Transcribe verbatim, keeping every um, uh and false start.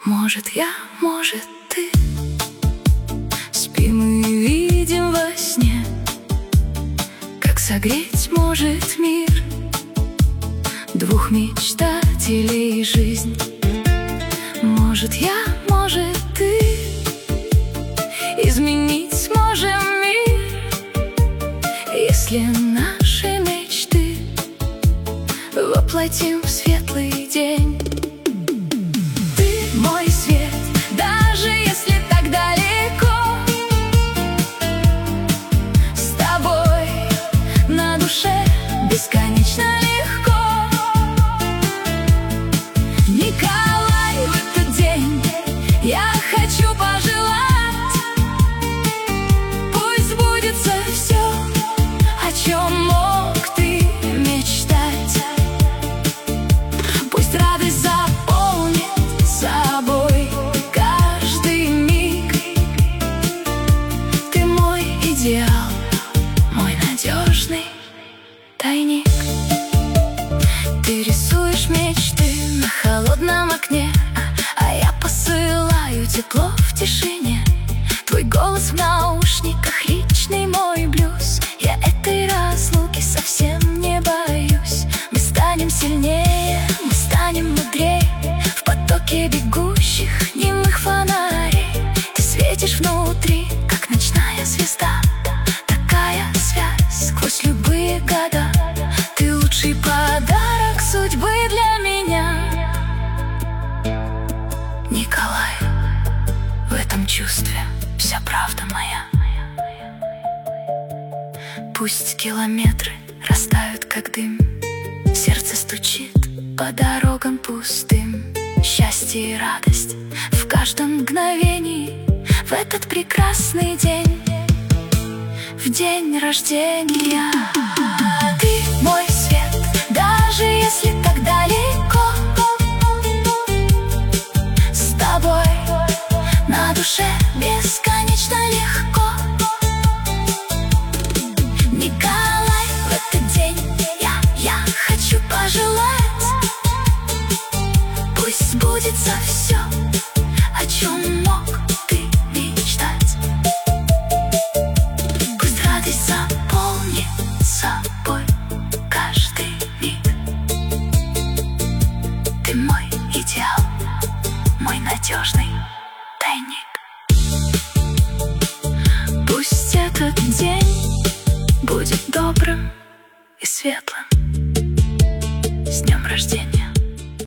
Может я, может ты. Спим и видим во сне, как согреть может мир двух мечтателей жизнь. Может я, может ты. Изменить сможем мир, если наши мечты воплотим в светлый день. Ты мой свет, даже если так далеко. С тобой на душе бесконечно легко. Николай, в этот день я хочу пожелать, пусть сбудется все, о чем мог ты мечтать. Пусть радость заполнит собой каждый миг. Ты мой идеал, мой надежный тайник. Ты рисуешь мечты на холодном окне, а я посылаю тепло в тишине. Твой голос в наушниках, личный мой блюз. Я этой разлуки совсем не боюсь. Мы станем сильнее, мы станем мудрее в потоке бегущих немых фонарей. Ты светишь внутри, как ночная звезда. Такая связь сквозь любые года. Ты лучший подарок судьбы для меня. Николай, в этом чувстве вся правда моя. Пусть километры растают, как дым, сердце стучит по дорогам пустым. Счастье и радость в каждом мгновении, в этот прекрасный день, в день рождения. Ты мой свет, даже если так далеко. С тобой на душе бесконечно легко. Николай, в этот день я, я хочу пожелать, пусть сбудется все, о чем мог ты мечтать. Пусть радость заполнит собой каждый миг. Ты мой идеал, мой надежный тайник. Пусть этот день будет добрым и светлым.